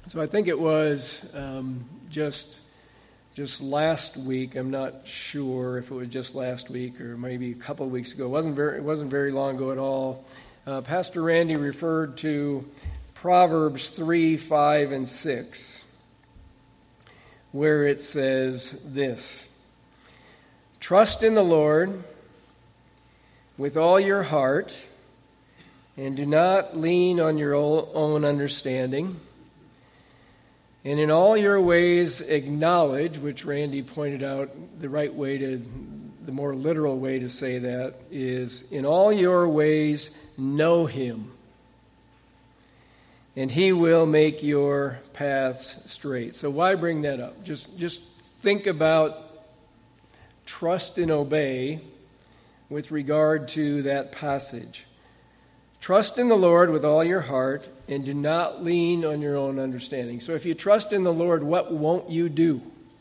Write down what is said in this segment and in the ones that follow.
So I think it was just last week. I'm not sure if it was just last week or maybe a couple of weeks ago. It wasn't very long ago at all. Pastor Randy referred to Proverbs 3, 5, and 6, where it says this: "Trust in the Lord with all your heart, and do not lean on your own understanding. And in all your ways acknowledge," which Randy pointed out the more literal way to say that is, "in all your ways know him, and he will make your paths straight." So why bring that up? Just think about trust and obey with regard to that passage. Trust in the Lord with all your heart, and do not lean on your own understanding. So if you trust in the Lord, what won't you do?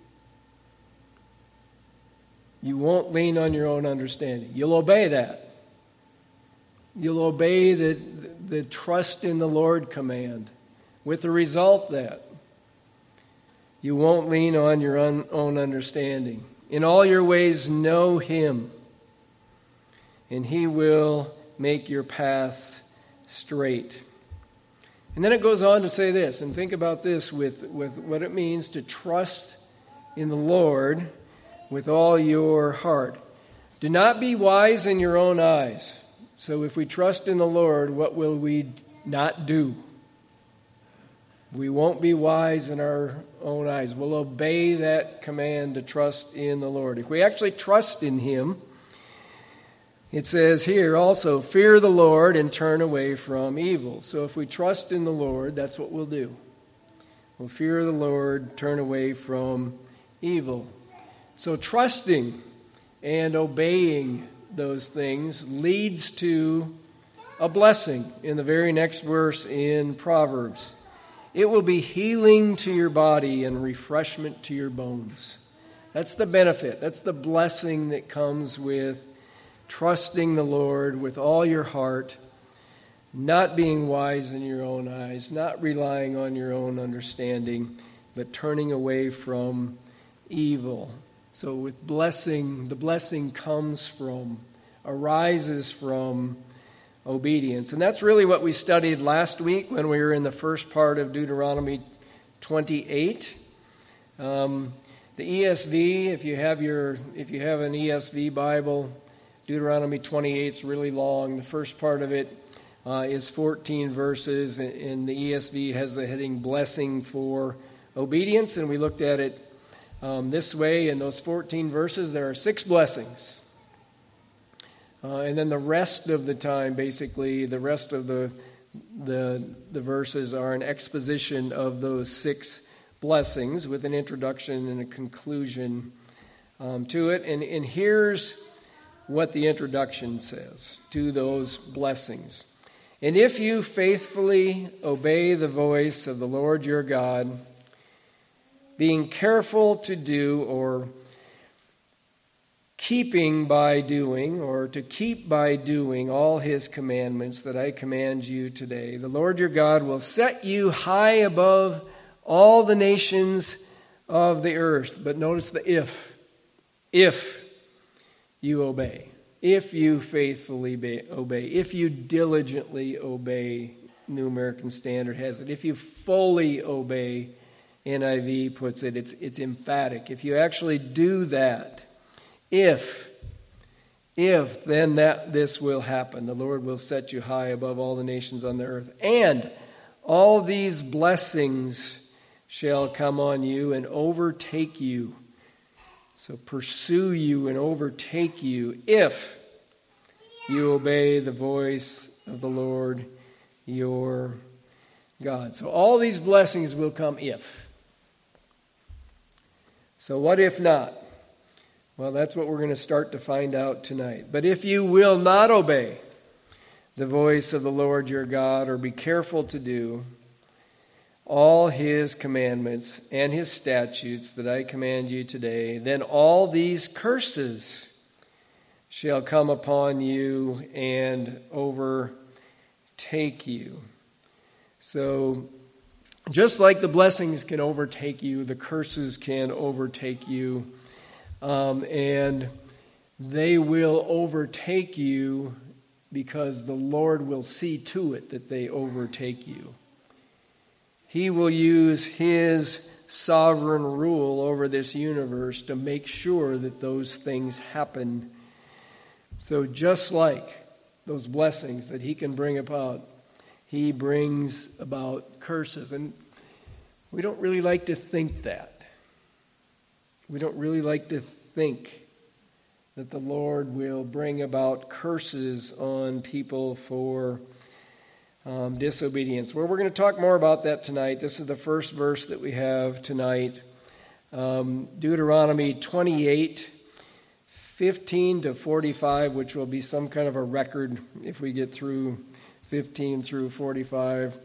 You won't lean on your own understanding. You'll obey that. You'll obey the trust in the Lord command, with the result that you won't lean on your own understanding. In all your ways know him, and he will make your paths straight. And then it goes on to say this, and think about this with what it means to trust in the Lord with all your heart. Do not be wise in your own eyes. So if we trust in the Lord, what will we not do? We won't be wise in our own eyes. We'll obey that command to trust in the Lord. If we actually trust in him, it says here also, fear the Lord and turn away from evil. So if we trust in the Lord, that's what we'll do. We'll fear the Lord, turn away from evil. So trusting and obeying those things leads to a blessing in the very next verse in Proverbs. It will be healing to your body and refreshment to your bones. That's the benefit. That's the blessing that comes with trusting the Lord with all your heart, not being wise in your own eyes, not relying on your own understanding, but turning away from evil. So with blessing, the blessing arises from obedience. And that's really what we studied last week when we were in the first part of Deuteronomy 28. The ESV, if you have an ESV Bible, Deuteronomy 28 is really long. The first part of it is 14 verses, and the ESV has the heading Blessing for Obedience, and we looked at it this way. In those 14 verses, there are 6 blessings. And then the rest of the time, basically, the rest of the verses are an exposition of those 6 blessings with an introduction and a conclusion to it. And here's what the introduction says to those blessings. "And if you faithfully obey the voice of the Lord your God, being careful to do or keeping by doing, or to keep by doing all his commandments that I command you today, the Lord your God will set you high above all the nations of the earth." But notice the if. If you obey. If you faithfully obey. If you diligently obey, New American Standard has it. If you fully obey, NIV puts it, it's emphatic. If you actually do that, if then this will happen. The Lord will set you high above all the nations on the earth. And all these blessings shall come on you and overtake you. So pursue you and overtake you if you obey the voice of the Lord your God. So all these blessings will come if. So what if not? Well, that's what we're going to start to find out tonight. But if you will not obey the voice of the Lord your God, or be careful to do all his commandments and his statutes that I command you today, then all these curses shall come upon you and overtake you. So just like the blessings can overtake you, the curses can overtake you. And they will overtake you because the Lord will see to it that they overtake you. He will use His sovereign rule over this universe to make sure that those things happen. So just like those blessings that He can bring about, He brings about curses. And we don't really like to think that. We don't really like to think that the Lord will bring about curses on people for disobedience. Well, we're going to talk more about that tonight. This is the first verse that we have tonight. Deuteronomy 28, 15 to 45, which will be some kind of a record if we get through 15 through 45.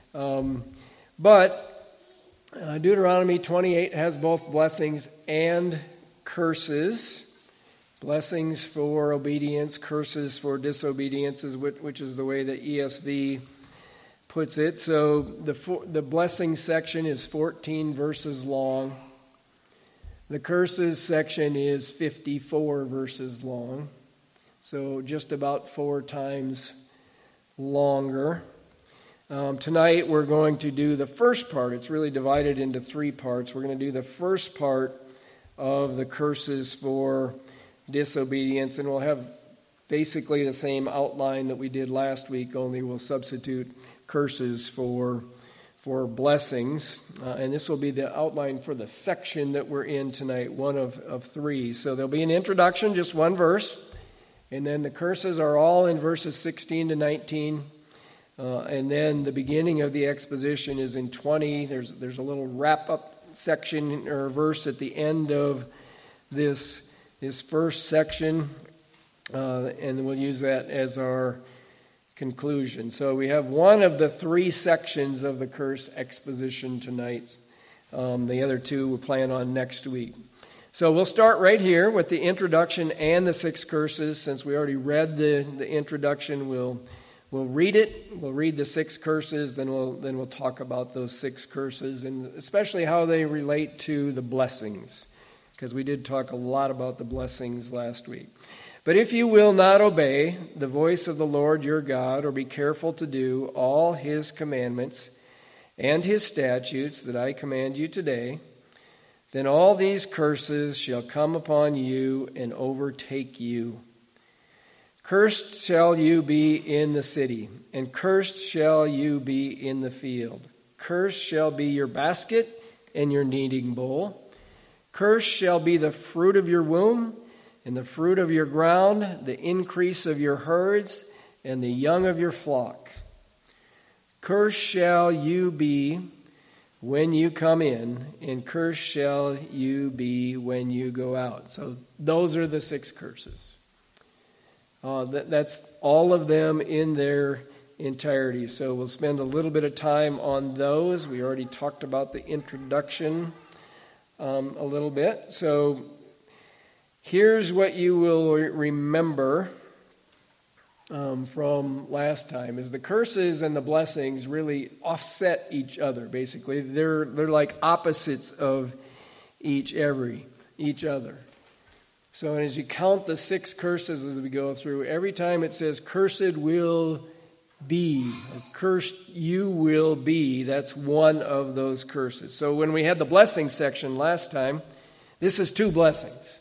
But Deuteronomy 28 has both blessings and curses. Blessings for obedience, curses for disobedience, which is the way that ESV puts it. So the blessing section is 14 verses long. The curses section is 54 verses long. So just about 4 times longer. Tonight we're going to do the first part. It's really divided into 3 parts. We're going to do the first part of the curses for disobedience, and we'll have basically the same outline that we did last week, only we'll substitute curses for blessings. And this will be the outline for the section that we're in tonight, one of 3. So there'll be an introduction, just 1 verse, and then the curses are all in verses 16 to 19. And then the beginning of the exposition is in 20. There's a little wrap-up section or verse at the end of this first section, and we'll use that as our conclusion. So we have one of the 3 sections of the curse exposition tonight. The other 2 we'll plan on next week. So we'll start right here with the introduction and the 6 curses. Since we already read the introduction, we'll read it. We'll read the 6 curses, then we'll talk about those 6 curses, and especially how they relate to the blessings, because we did talk a lot about the blessings last week. But if you will not obey the voice of the Lord your God, or be careful to do all His commandments and His statutes that I command you today, then all these curses shall come upon you and overtake you. Cursed shall you be in the city, and cursed shall you be in the field. Cursed shall be your basket and your kneading bowl. Cursed shall be the fruit of your womb, and the fruit of your ground, the increase of your herds, and the young of your flock. Cursed shall you be when you come in, and cursed shall you be when you go out. So those are the 6 curses. That's all of them in their entirety. So we'll spend a little bit of time on those. We already talked about the introduction a little bit. So here's what you will remember from last time, is the curses and the blessings really offset each other, basically. They're like opposites of each other. So as you count the 6 curses as we go through, every time it says cursed will be, or cursed you will be, that's one of those curses. So when we had the blessing section last time, this is 2 blessings.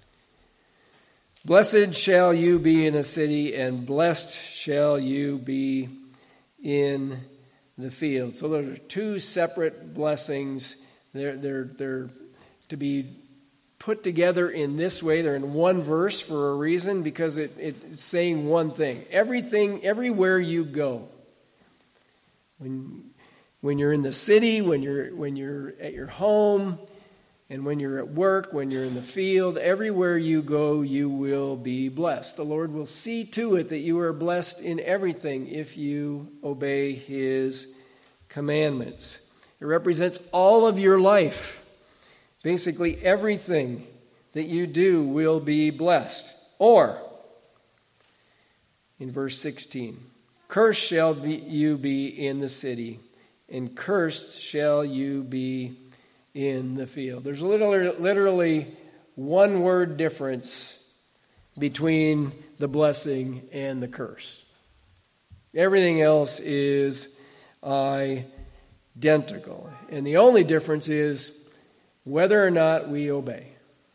Blessed shall you be in the city, and blessed shall you be in the field. So those are 2 separate blessings. They're to be put together in this way. They're in 1 verse for a reason, because it's saying one thing. Everywhere you go, when you're in the city, when you're at your home, and when you're at work, when you're in the field, everywhere you go, you will be blessed. The Lord will see to it that you are blessed in everything if you obey His commandments. It represents all of your life. Basically, everything that you do will be blessed. Or, in verse 16, cursed shall you be in the city, and cursed shall you be in the field. There's literally one word difference between the blessing and the curse. Everything else is identical. And the only difference is whether or not we obey.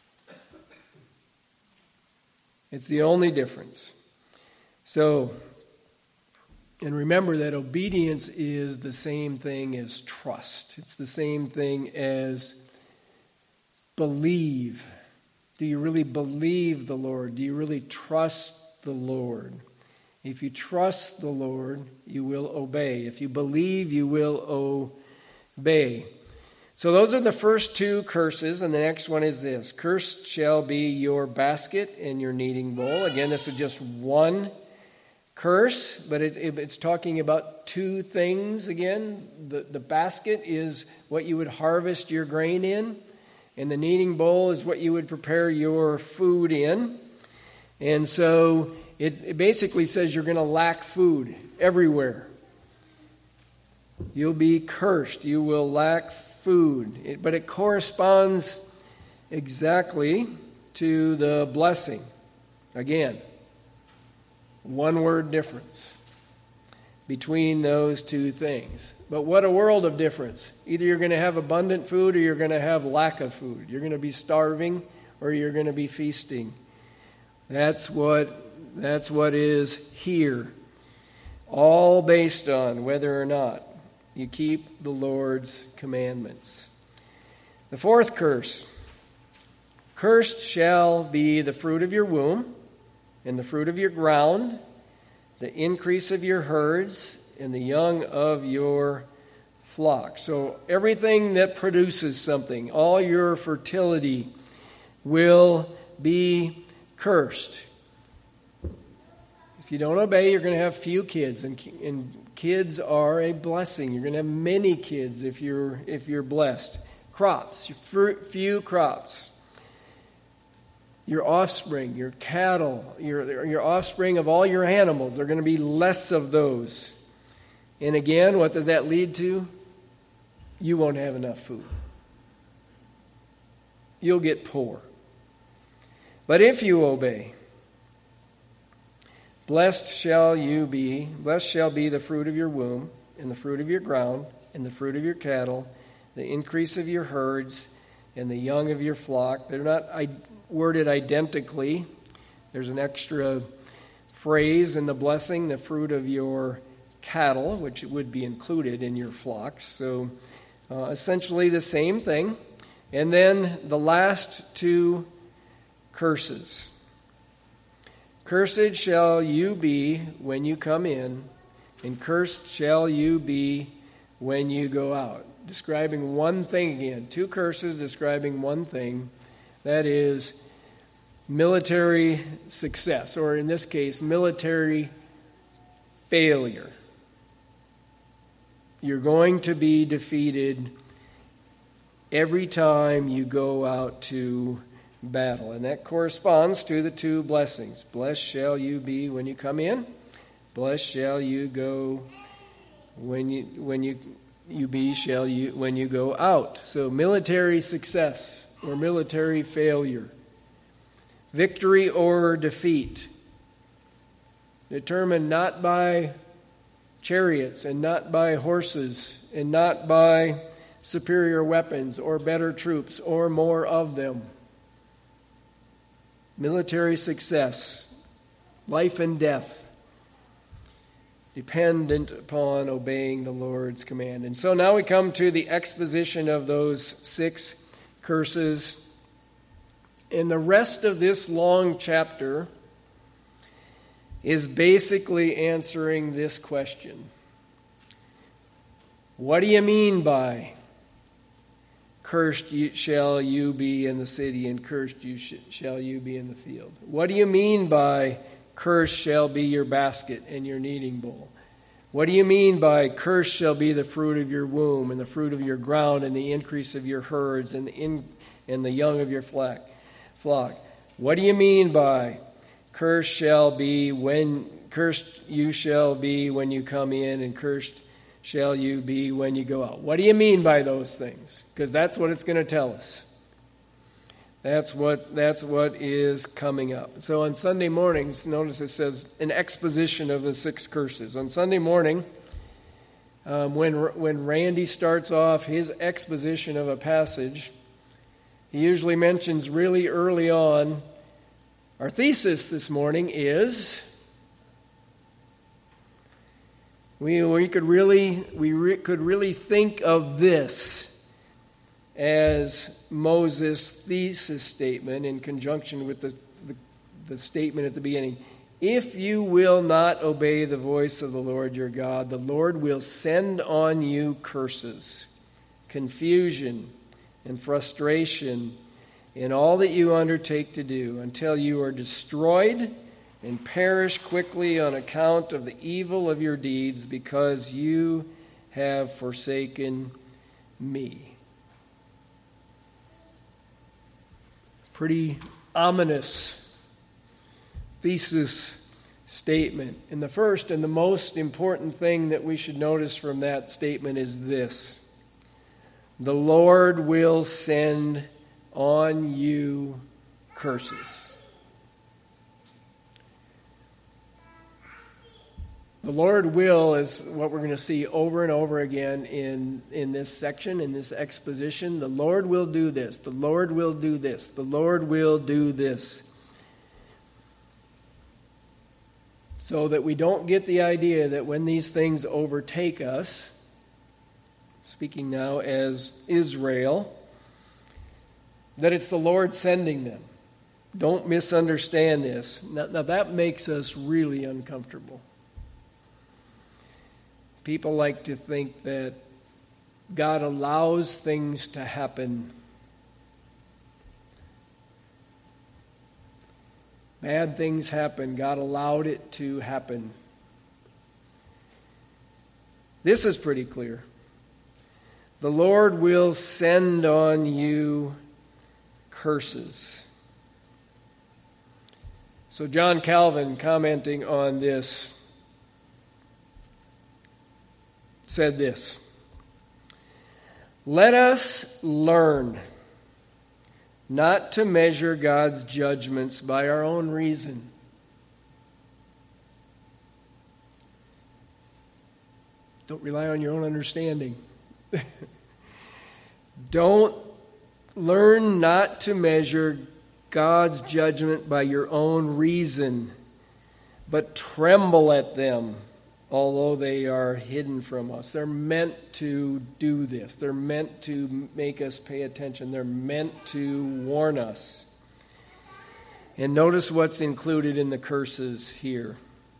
It's the only difference. So, and remember that obedience is the same thing as trust. It's the same thing as believe. Do you really believe the Lord? Do you really trust the Lord? If you trust the Lord, you will obey. If you believe, you will obey. So those are the first two curses, and the next one is this. Cursed shall be your basket and your kneading bowl. Again, this is just one curse, but it's talking about two things again. The basket is what you would harvest your grain in, and the kneading bowl is what you would prepare your food in. And so it basically says you're going to lack food everywhere. You'll be cursed. You will lack food. But it corresponds exactly to the blessing. Again, one word difference between those two things. But what a world of difference. Either you're going to have abundant food or you're going to have lack of food. You're going to be starving or you're going to be feasting. That's what is here. All based on whether or not you keep the Lord's commandments. The fourth curse. Cursed shall be the fruit of your womb, and the fruit of your ground, the increase of your herds, and the young of your flock. So everything that produces something, all your fertility will be cursed. If you don't obey, you're going to have few kids, and kids are a blessing. You're going to have many kids if you're blessed. Crops, few crops. Your offspring, your cattle, your offspring of all your animals, there are going to be less of those. And again, what does that lead to? You won't have enough food. You'll get poor. But if you obey, blessed shall be the fruit of your womb, and the fruit of your ground, and the fruit of your cattle, the increase of your herds, and the young of your flock. They're not worded identically. There's an extra phrase in the blessing, the fruit of your cattle, which would be included in your flocks. So essentially the same thing. And then the last two curses. Cursed shall you be when you come in, and cursed shall you be when you go out. Describing one thing again. Two curses describing one thing. That is military success, or in this case, military failure. You're going to be defeated every time you go out to battle. And that corresponds to the two blessings. Blessed shall you be when you come in. Blessed shall you go when you go out. So military success or military failure. Victory or defeat. Determined not by chariots and not by horses and not by superior weapons or better troops or more of them. Military success, life and death, dependent upon obeying the Lord's command. And so now we come to the exposition of those 6 curses. And the rest of this long chapter is basically answering this question. What do you mean by cursed shall you be in the city and cursed shall you be in the field? What do you mean by cursed shall be your basket and your kneading bowl? What do you mean by cursed shall be the fruit of your womb and the fruit of your ground and the increase of your herds and the young of your flock? What do you mean by cursed you shall be when you come in, and cursed shall you be when you go out. What do you mean by those things? Because that's what it's going to tell us. That's what is coming up. So on Sunday mornings, notice it says an exposition of the 6 curses. On Sunday morning, when Randy starts off his exposition of a passage, he usually mentions really early on, our thesis this morning is we could really think of this as Moses' thesis statement in conjunction with the statement at the beginning. If you will not obey the voice of the Lord your God, the Lord will send on you curses, confusion, and frustration in all that you undertake to do, until you are destroyed and perish quickly on account of the evil of your deeds, because you have forsaken me. Pretty ominous thesis statement. And the first and the most important thing that we should notice from that statement is this: the Lord will send on you curses. The Lord will is what we're going to see over and over again in this section, in this exposition. The Lord will do this. The Lord will do this. The Lord will do this. So that we don't get the idea that when these things overtake us, speaking now as Israel, that it's the Lord sending them. Don't misunderstand this. Now that makes us really uncomfortable. People like to think that God allows things to happen. Bad things happen. God allowed it to happen. This is pretty clear. The Lord will send on you curses. So John Calvin, commenting on this, said this: let us learn not to measure God's judgments by our own reason. Don't rely on your own understanding. Don't learn not to measure God's judgment by your own reason, but tremble at them, although they are hidden from us. They're meant to do this. They're meant to make us pay attention. They're meant to warn us. And notice what's included in the curses here.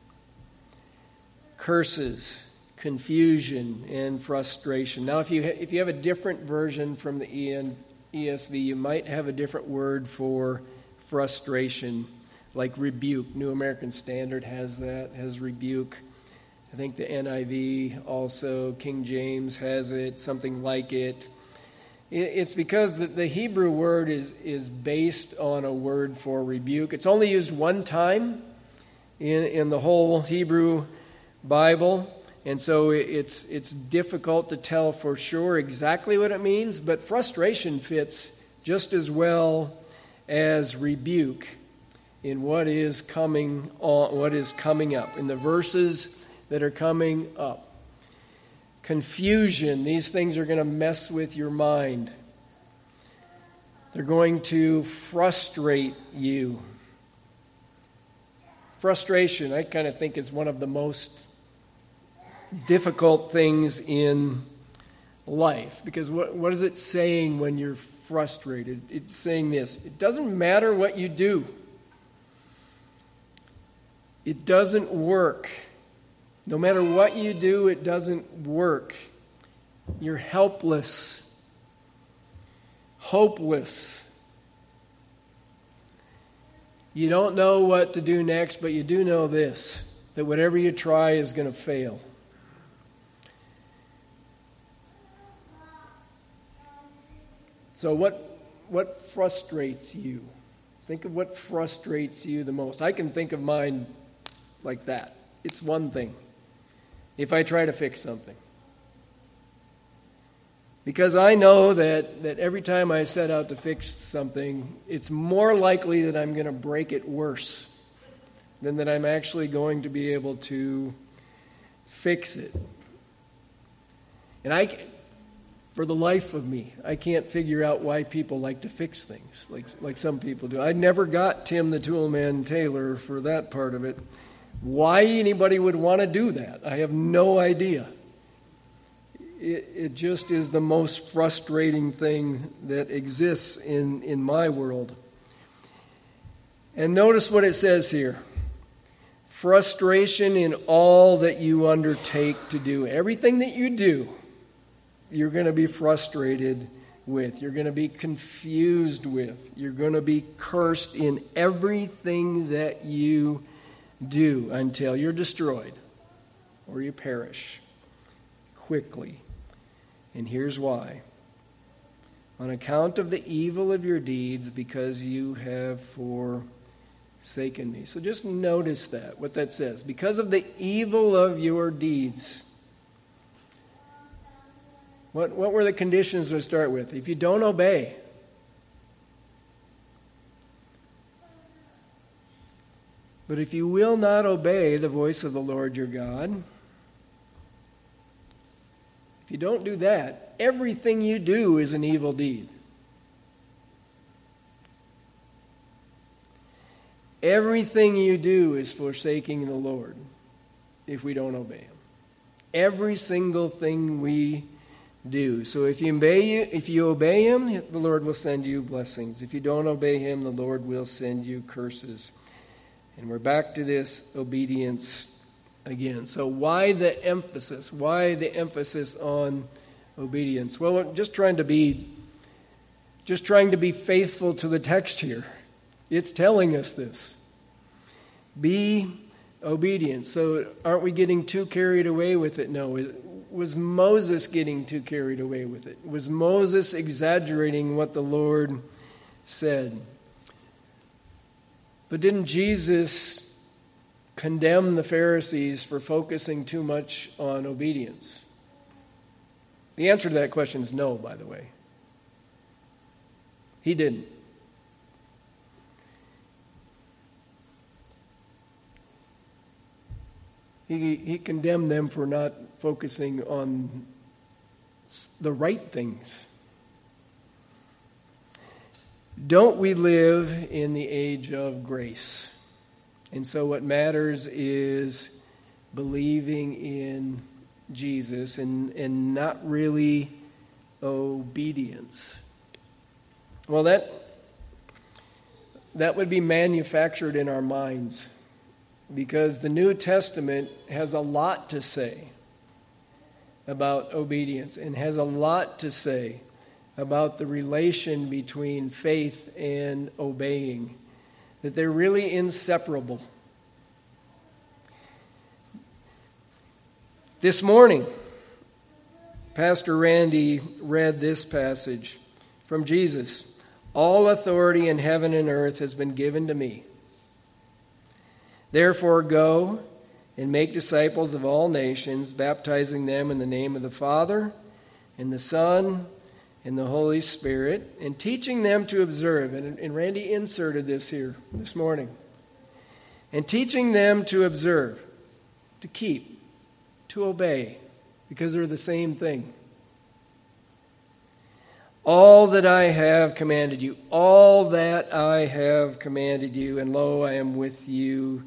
Curses, confusion, and frustration. Now, if you have a different version from the ESV, you might have a different word for frustration, like rebuke. New American Standard has that, has rebuke. I think the NIV also, King James has it, something like it. It's because the Hebrew word is based on a word for rebuke. It's only used one time in the whole Hebrew Bible, and so it's difficult to tell for sure exactly what it means, but frustration fits just as well as rebuke in what is coming up. In the verses that are coming up. Confusion. These things are going to mess with your mind. They're going to frustrate you. Frustration, I kind of think, is one of the most difficult things in life. Because what is it saying when you're frustrated? It's saying this: it doesn't matter what you do. It doesn't work. No matter what you do, it doesn't work. You're helpless, hopeless. You don't know what to do next, but you do know this, that whatever you try is going to fail. So what frustrates you? Think of what frustrates you the most. I can think of mine like that. It's one thing. If I try to fix something, Because I know that every time I set out to fix something, it's more likely that I'm going to break it worse than that I'm actually going to be able to fix it. And for the life of me, I can't figure out why people like to fix things like some people do. I never got Tim the Toolman Taylor for that part of it. Why anybody would want to do that, I have no idea. It just is the most frustrating thing that exists in my world. And notice what it says here. Frustration in all that you undertake to do. Everything that you do, you're going to be frustrated with. You're going to be confused with. You're going to be cursed in everything that you do until you're destroyed or you perish quickly. And here's why. On account of the evil of your deeds, because you have forsaken me. So just notice that, what that says. Because of the evil of your deeds. What were the conditions to start with? If you don't obey, but if you will not obey the voice of the Lord your God, if you don't do that, everything you do is an evil deed. Everything you do is forsaking the Lord if we don't obey Him. Every single thing we do. So if you obey Him, the Lord will send you blessings. If you don't obey Him, the Lord will send you curses. And we're back to this obedience again. So why the emphasis? Why the emphasis on obedience? Well, we're just trying to be faithful to the text here. It's telling us this. Be obedient. So aren't we getting too carried away with it? No. Was Moses getting too carried away with it? Was Moses exaggerating what the Lord said? But didn't Jesus condemn the Pharisees for focusing too much on obedience? The answer to that question is no, by the way. He didn't. He condemned them for not focusing on the right things. Don't we live in the age of grace? And so what matters is believing in Jesus and not really obedience. Well, that would be manufactured in our minds, because the New Testament has a lot to say about obedience and has a lot to say about the relation between faith and obeying, that they're really inseparable. This morning, Pastor Randy read this passage from Jesus. All authority in heaven and earth has been given to me. Therefore, go and make disciples of all nations, baptizing them in the name of the Father and the Son and the Holy Spirit, and teaching them to observe. And Randy inserted this here this morning. And teaching them to observe, to keep, to obey, because they're the same thing. All that I have commanded you, all that I have commanded you, and lo, I am with you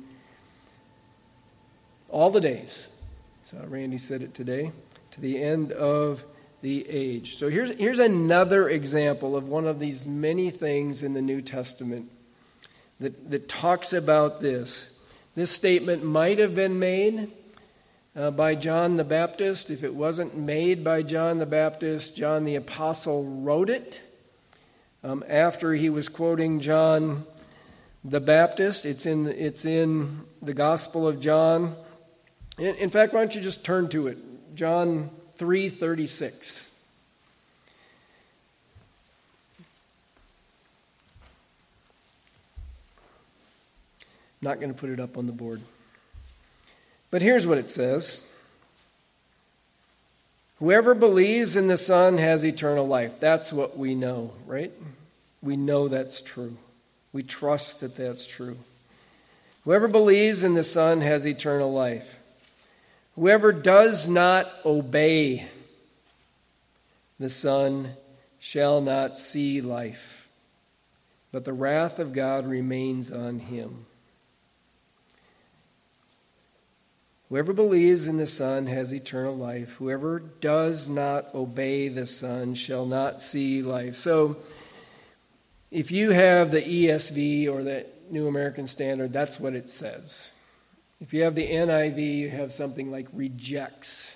all the days. So Randy said it today, to the end of the age. So here's another example of one of these many things in the New Testament that talks about this. This statement might have been made by John the Baptist. If it wasn't made by John the Baptist, John the Apostle wrote it after he was quoting John the Baptist. It's in the Gospel of John. In fact, why don't you just turn to it? John 3:36. I'm not going to put it up on the board. But here's what it says. Whoever believes in the Son has eternal life. That's what we know, right? We know that's true. We trust that that's true. Whoever believes in the Son has eternal life. Whoever does not obey the Son shall not see life, but the wrath of God remains on him. Whoever believes in the Son has eternal life. Whoever does not obey the Son shall not see life. So, if you have the ESV or the New American Standard, that's what it says. If you have the NIV, you have something like rejects.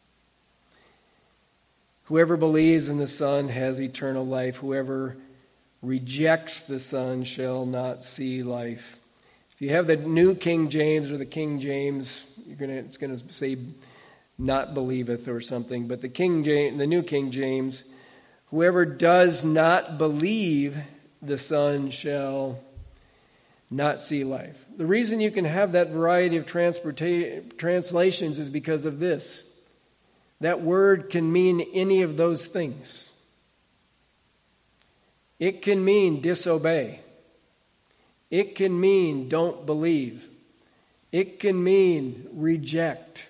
Whoever believes in the Son has eternal life. Whoever rejects the Son shall not see life. If you have the New King James or the King James, it's going to say not believeth or something. But the New King James, whoever does not believe the Son shall not see life. The reason you can have that variety of translations is because of this. That word can mean any of those things. It can mean disobey. It can mean don't believe. It can mean reject.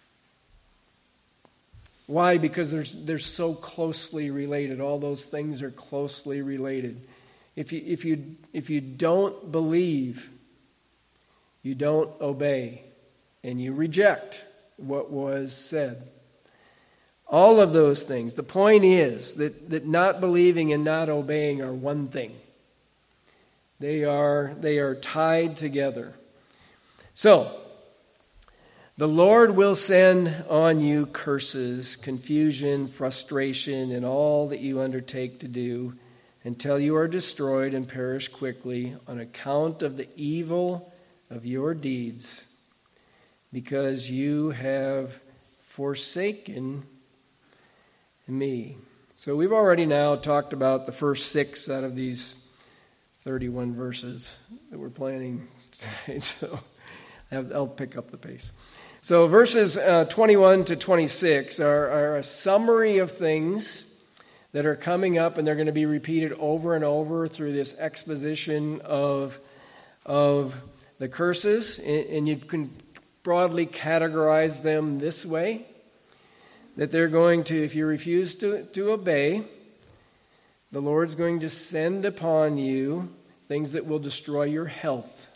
Why? Because they're so closely related. All those things are closely related. If you don't believe, you don't obey, and you reject what was said. All of those things. The point is that not believing and not obeying are one thing. They are tied together. So, the Lord will send on you curses, confusion, frustration, and all that you undertake to do until you are destroyed and perish quickly on account of the evil of your deeds, because you have forsaken me. So we've already now talked about the first 6 out of these 31 verses that we're planning today, so I'll pick up the pace. So verses 21 to 26 are a summary of things that are coming up, and they're going to be repeated over and over through this exposition of the curses. And you can broadly categorize them this way, that they're going to, if you refuse to obey, the Lord's going to send upon you things that will destroy your health,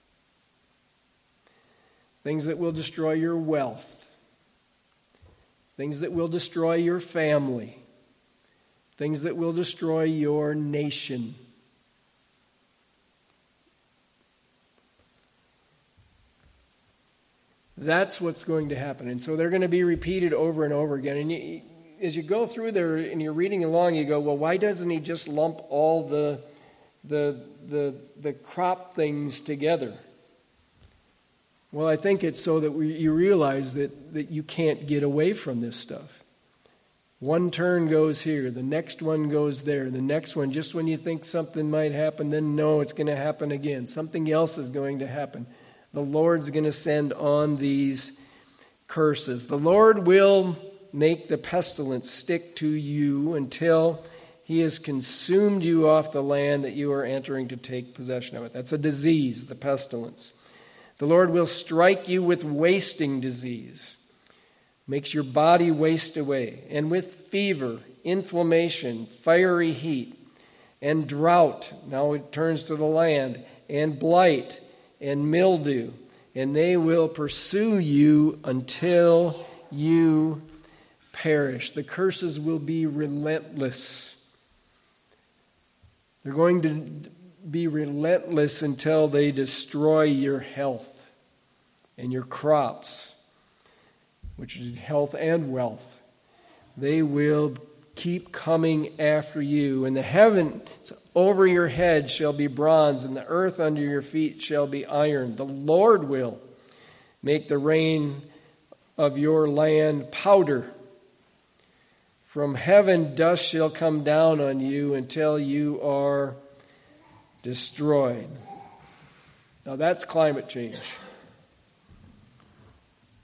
things that will destroy your wealth, things that will destroy your family, things that will destroy your nation. That's what's going to happen. And so they're going to be repeated over and over again. And as you go through there and you're reading along, you go, well, why doesn't he just lump all the crop things together? Well, I think it's so that you realize that you can't get away from this stuff. One turn goes here, the next one goes there, the next one, just when you think something might happen, then no, it's going to happen again. Something else is going to happen. The Lord's going to send on these curses. The Lord will make the pestilence stick to you until he has consumed you off the land that you are entering to take possession of it. That's a disease, the pestilence. The Lord will strike you with wasting disease, makes your body waste away, and with fever, inflammation, fiery heat, and drought. Now it turns to the land, and blight, and mildew, and they will pursue you until you perish. The curses will be relentless. They're going to be relentless until they destroy your health and your crops, which is health and wealth. They will keep coming after you. And the heavens over your head shall be bronze, and the earth under your feet shall be iron. The Lord will make the rain of your land powder. From heaven dust shall come down on you until you are destroyed. Now that's climate change.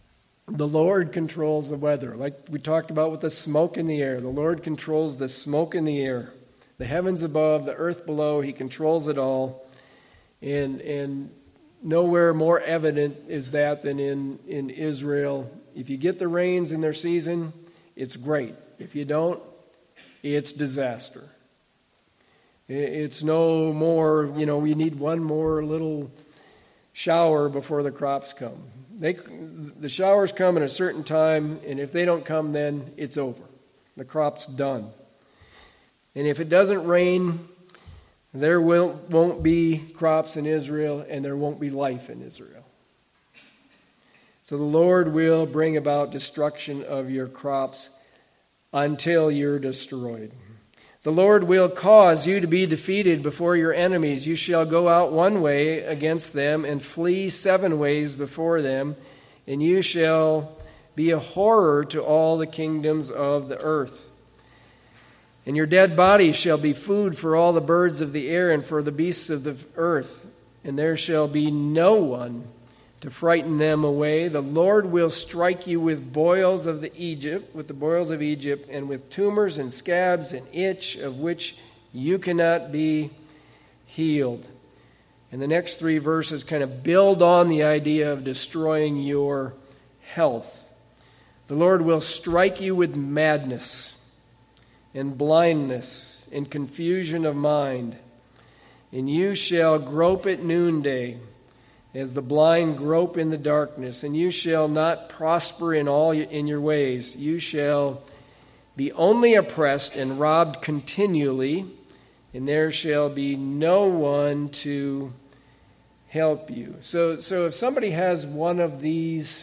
The Lord controls the weather. Like we talked about with the smoke in the air. The Lord controls the smoke in the air. The heavens above, the earth below, He controls it all. And nowhere more evident is that than in Israel. If you get the rains in their season, it's great. If you don't, it's disaster. It's no more, we need one more little shower before the crops come. The showers come at a certain time, and if they don't come, then it's over. The crop's done. And if it doesn't rain, there won't be crops in Israel, and there won't be life in Israel. So the Lord will bring about destruction of your crops until you're destroyed. The Lord will cause you to be defeated before your enemies. You shall go out one way against them and flee 7 ways before them, and you shall be a horror to all the kingdoms of the earth. And your dead bodies shall be food for all the birds of the air and for the beasts of the earth, and there shall be no one to frighten them away. The Lord will strike you with boils of Egypt, and with tumors and scabs and itch of which you cannot be healed. And the next 3 verses kind of build on the idea of destroying your health. The Lord will strike you with madness and blindness and confusion of mind, and you shall grope at noonday, as the blind grope in the darkness, and you shall not prosper in your ways. You shall be only oppressed and robbed continually, and there shall be no one to help you. So if somebody has one of these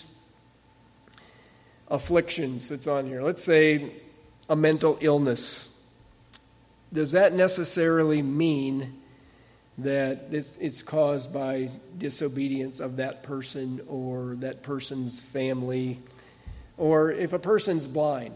afflictions that's on here, let's say a mental illness, does that necessarily mean that it's caused by disobedience of that person or that person's family? Or if a person's blind,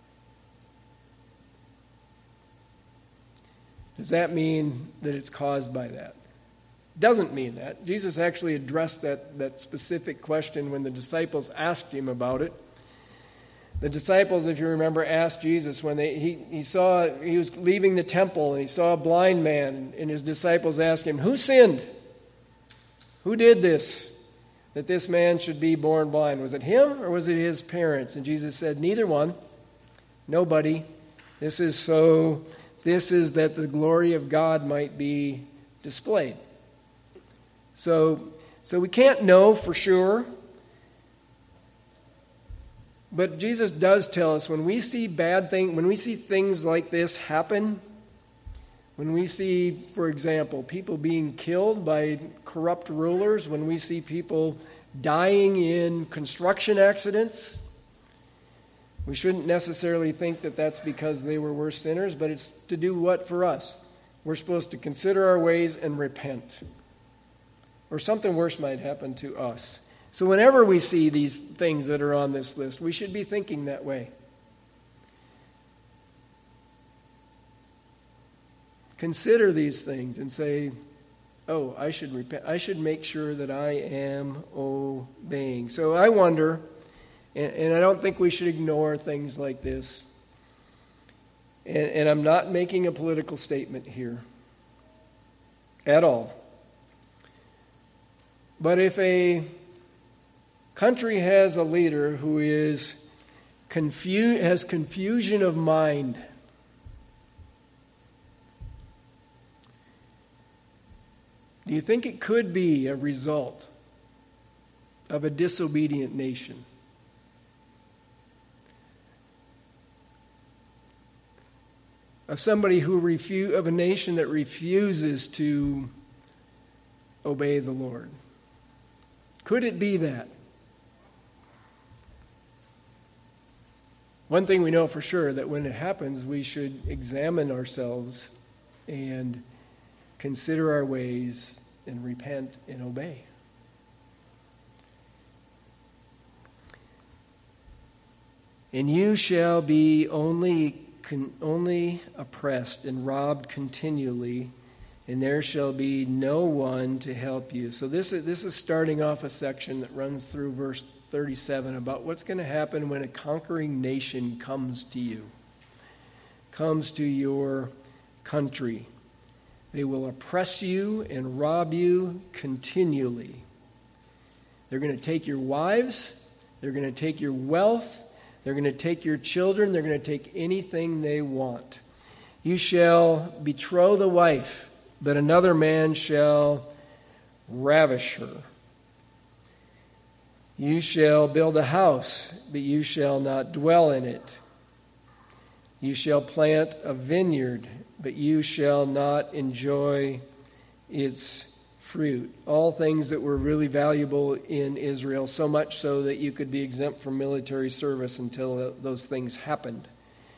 does that mean that it's caused by that? Doesn't mean that. Jesus actually addressed that specific question when the disciples asked him about it. The disciples, if you remember, asked Jesus when he was leaving the temple and he saw a blind man, and his disciples asked him, "Who sinned? Who did this, that this man should be born blind? Was it him or was it his parents?" And Jesus said, "Neither one. Nobody. This is that the glory of God might be displayed." So we can't know for sure. But Jesus does tell us when we see when we see things like this happen, when we see, for example, people being killed by corrupt rulers, when we see people dying in construction accidents, we shouldn't necessarily think that that's because they were worse sinners, but it's to do what for us? We're supposed to consider our ways and repent. Or something worse might happen to us. So whenever we see these things that are on this list, we should be thinking that way. Consider these things and say, "Oh, I should repent. I should make sure that I am obeying." So I wonder, and I don't think we should ignore things like this. And I'm not making a political statement here at all. But if a country has a leader who has confusion of mind, do you think it could be a result of a disobedient nation? Of somebody of a nation that refuses to obey the Lord? Could it be that? One thing we know for sure, that when it happens, we should examine ourselves and consider our ways and repent and obey. And you shall be only oppressed and robbed continually, and there shall be no one to help you. So this is starting off a section that runs through verse 37 about what's going to happen when a conquering nation comes to you, comes to your country. They will oppress you and rob you continually. They're going to take your wives. They're going to take your wealth. They're going to take your children. They're going to take anything they want. You shall betroth the wife, but another man shall ravish her. You shall build a house, but you shall not dwell in it. You shall plant a vineyard, but you shall not enjoy its fruit. All things that were really valuable in Israel, so much so that you could be exempt from military service until those things happened.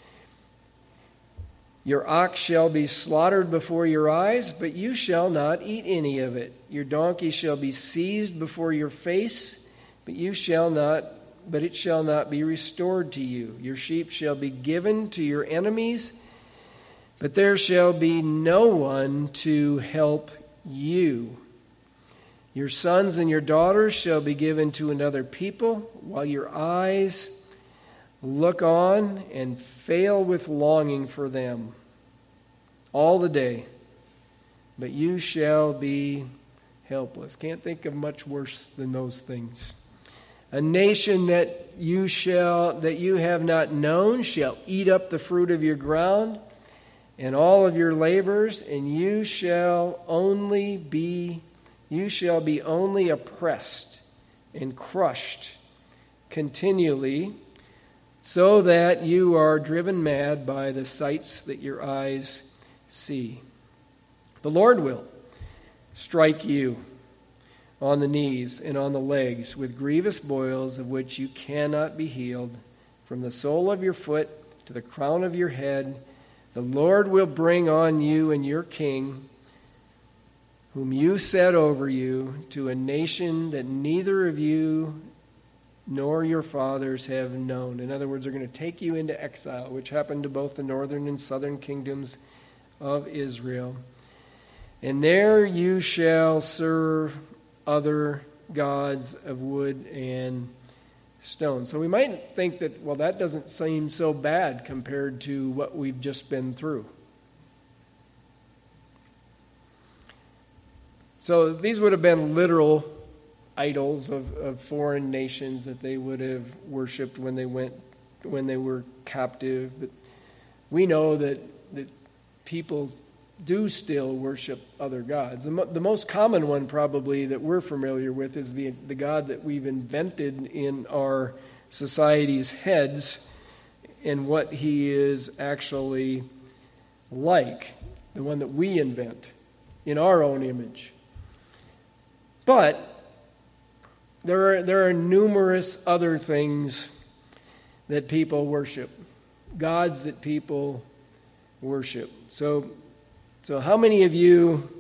Your ox shall be slaughtered before your eyes, but you shall not eat any of it. Your donkey shall be seized before your face, but it shall not be restored to you. Your sheep shall be given to your enemies, but there shall be no one to help you. Your sons and your daughters shall be given to another people, while your eyes look on and fail with longing for them all the day, but you shall be helpless. Can't think of much worse than those things. A nation that you have not known shall eat up the fruit of your ground and all of your labors, and you shall be only oppressed and crushed continually, so that you are driven mad by the sights that your eyes see. The Lord will strike you on the knees and on the legs with grievous boils of which you cannot be healed, from the sole of your foot to the crown of your head. The Lord will bring on you and your king, whom you set over you, to a nation that neither of you nor your fathers have known. In other words, they're going to take you into exile, which happened to both the northern and southern kingdoms of Israel. And there you shall serve other gods of wood and stone. So we might think that, well, that doesn't seem so bad compared to what we've just been through. So these would have been literal idols of foreign nations that they would have worshipped when they were captive. But we know that people do still worship other gods. The most common one probably that we're familiar with is the God that we've invented in our society's heads and what he is actually like, the one that we invent in our own image. But there are numerous other things that people worship, gods that people worship. So how many of you,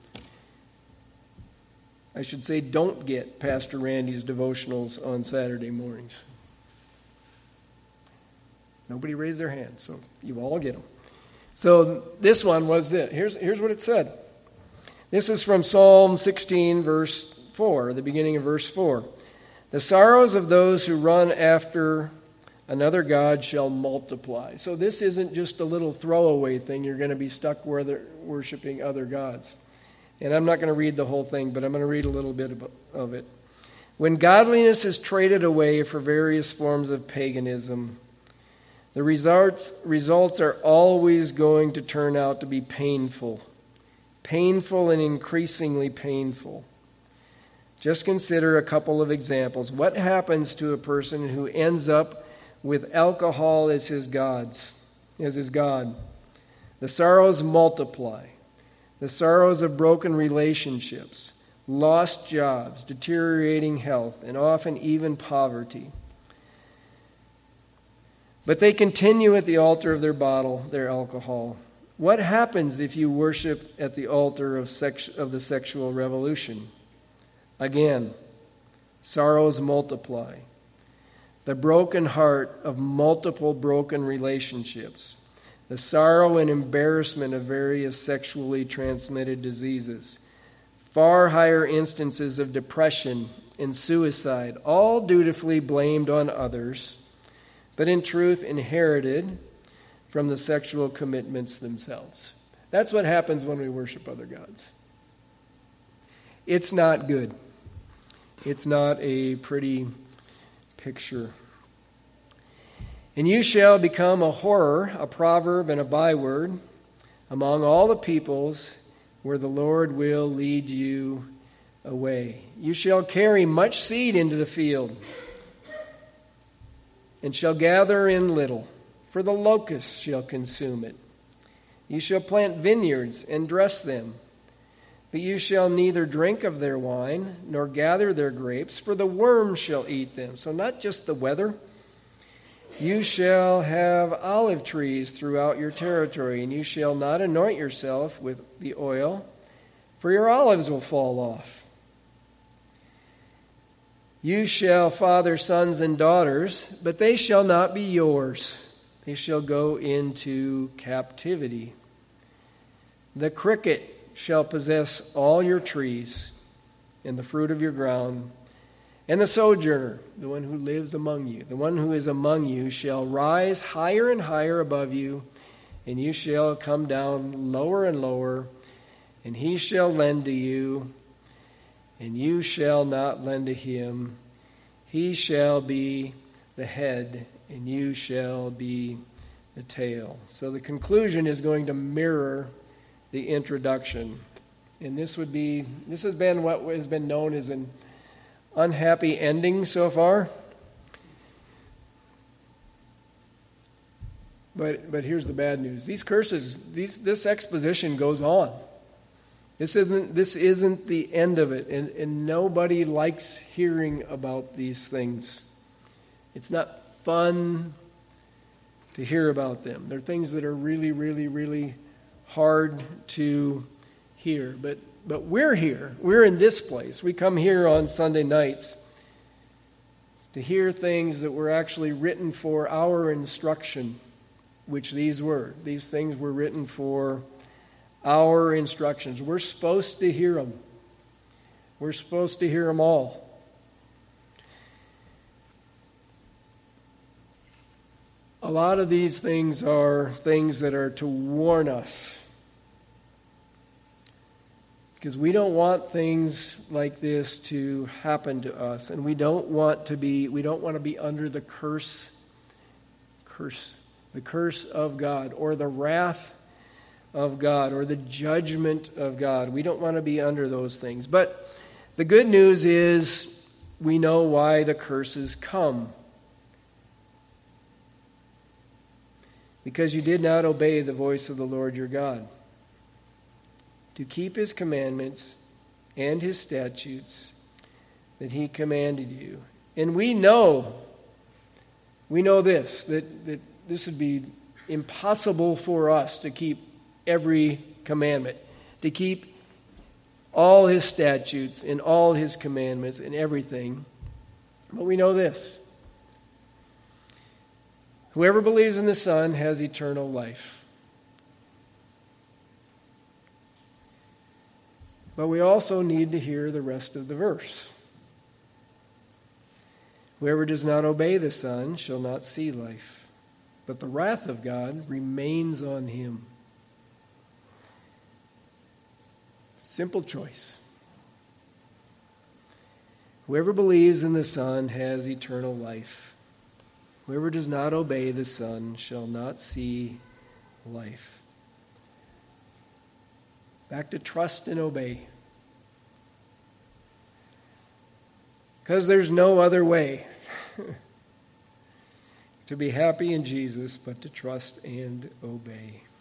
I should say, don't get Pastor Randy's devotionals on Saturday mornings? Nobody raised their hand, so you all get them. So this one was this. Here's what it said. This is from Psalm 16, verse 4, the beginning of verse 4. The sorrows of those who run after another god shall multiply. So this isn't just a little throwaway thing. You're going to be stuck where they're worshiping other gods. And I'm not going to read the whole thing, but I'm going to read a little bit of it. When godliness is traded away for various forms of paganism, the results are always going to turn out to be painful and increasingly painful. Just consider a couple of examples. What happens to a person who ends up with alcohol as his god? The sorrows multiply. The sorrows of broken relationships, lost jobs, deteriorating health, and often even poverty. But they continue at the altar of their bottle, their alcohol. What happens if you worship at the altar of the sexual revolution? Again, sorrows multiply. The broken heart of multiple broken relationships. The sorrow and embarrassment of various sexually transmitted diseases. Far higher instances of depression and suicide, all dutifully blamed on others, but in truth inherited from the sexual commitments themselves. That's what happens when we worship other gods. It's not good. It's not a pretty picture. And you shall become a horror, a proverb, and a byword among all the peoples where the Lord will lead you away. You shall carry much seed into the field, and shall gather in little, for the locusts shall consume it. You shall plant vineyards and dress them, but you shall neither drink of their wine, nor gather their grapes, for the worms shall eat them. So not just the weather. You shall have olive trees throughout your territory, and you shall not anoint yourself with the oil, for your olives will fall off. You shall father sons and daughters, but they shall not be yours. They shall go into captivity. The cricket shall possess all your trees and the fruit of your ground. And the sojourner, the one who lives among you, the one who is among you, shall rise higher and higher above you, and you shall come down lower and lower, and he shall lend to you, and you shall not lend to him. He shall be the head, and you shall be the tail. So the conclusion is going to mirror the introduction. And this has been what has been known as an unhappy ending so far. But here's the bad news. These curses, this exposition goes on. This isn't the end of it, and nobody likes hearing about these things. It's not fun to hear about them. They're things that are really, really, really hard to hear. But we're here. We're in this place. We come here on Sunday nights to hear things that were actually written for our instruction, which these were. These things were written for our instructions. We're supposed to hear them. We're supposed to hear them all. A lot of these things are things that are to warn us. Because we don't want things like this to happen to us, and we don't want to be under the curse of God, or the wrath of God, or the judgment of God. We don't want to be under those things. But the good news is we know why the curses come. Because you did not obey the voice of the Lord your God, to keep his commandments and his statutes that he commanded you. And we know this, that this would be impossible for us to keep every commandment, to keep all his statutes and all his commandments and everything. But we know this: whoever believes in the Son has eternal life. But we also need to hear the rest of the verse. Whoever does not obey the Son shall not see life, but the wrath of God remains on him. Simple choice. Whoever believes in the Son has eternal life. Whoever does not obey the Son shall not see life. Back to trust and obey. Because there's no other way to be happy in Jesus but to trust and obey.